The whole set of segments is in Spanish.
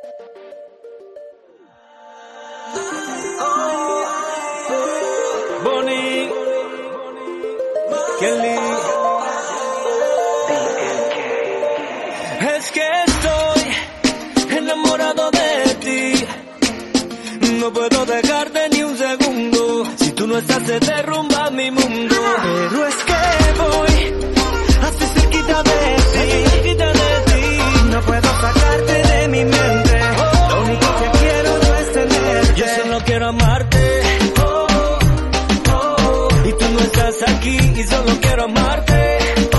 Bonnie, Kelly. Es que estoy enamorado de ti. No puedo dejarte ni un segundo. Si tú no estás se derrumba mi mundo. Pero es que voy así cerquita de ti. No puedo sacarte de mi mente. Lo único que quiero no es tenerte. Yo solo quiero amarte. Y tú no estás aquí y solo quiero amarte.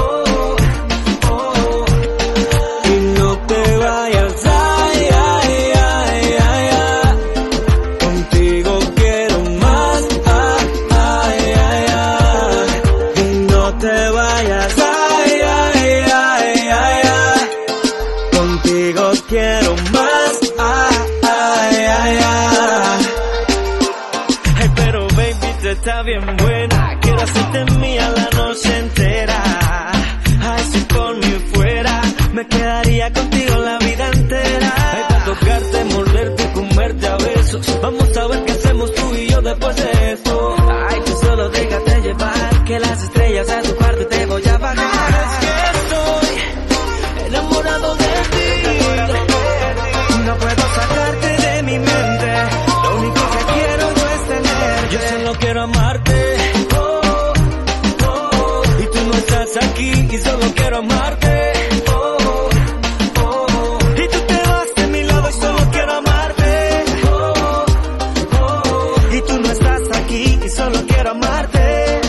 Y no te vayas, ay, ay, ay, ay, ay. Contigo quiero más, ay, ay, ay. Y no te vayas, ay, ay, ay, ay, ay. Contigo quiero más, ay, ay, ay. Ay, pero baby, tú estás bien buena. Quiero hacerte mía la noche entera. Ay, si por mí fuera, me quedaría contigo la vida entera. Ay, para tocarte, morderte, comerte a besos. Vamos a ver qué hacemos tú y yo después de esto. Ay, tú solo déjate llevar, que las estrellas a tu parte te voy a bajar. Es que estoy enamorado de ti. No puedo sacarte de mi mente. Lo único que quiero no es tenerte. Yo solo quiero amarte. Y tú no estás aquí y solo quiero amarte. Y tú te vas de mi lado y solo quiero amarte. Y tú no estás aquí y solo quiero amarte.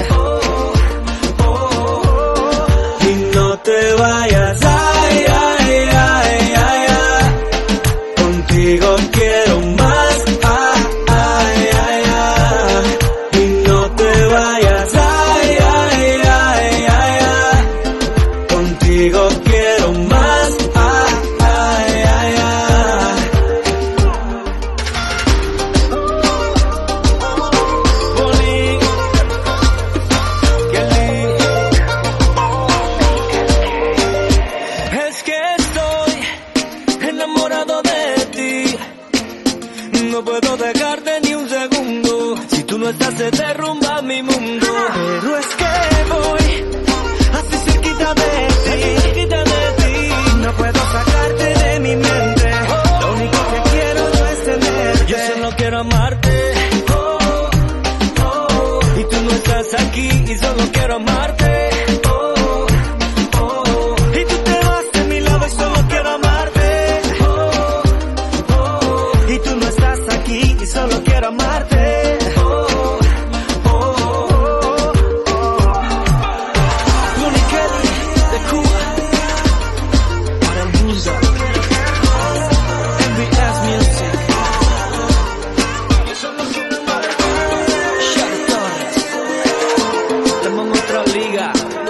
Y no te vayas, ay, ay, ay, ay, ay. Contigo quiero más, ay, ay, ay. Y no te vayas, ay, ay, ay, ay, ay. Contigo quiero más, ay, ay, ay. Bonnie, Kelly. Es que estoy enamorado de ti. No puedo dejarte ni un segundo. Si tú no estás se derrumba mi mundo. Pero es que voy así cerquita de ti. No puedo sacarte de mi mente. Lo único que quiero no es tenerte. Yo solo quiero amarte. Y tú no estás aquí y solo quiero amarte. Y tú te vas de mi lado y solo quiero amarte. Y tú no estás aquí y solo quiero amarte. Bonnie Kelly de Cuba para el Buza. MBS Music. Yo solo quiero amarte. Shaq Torres. Estamos en otra liga.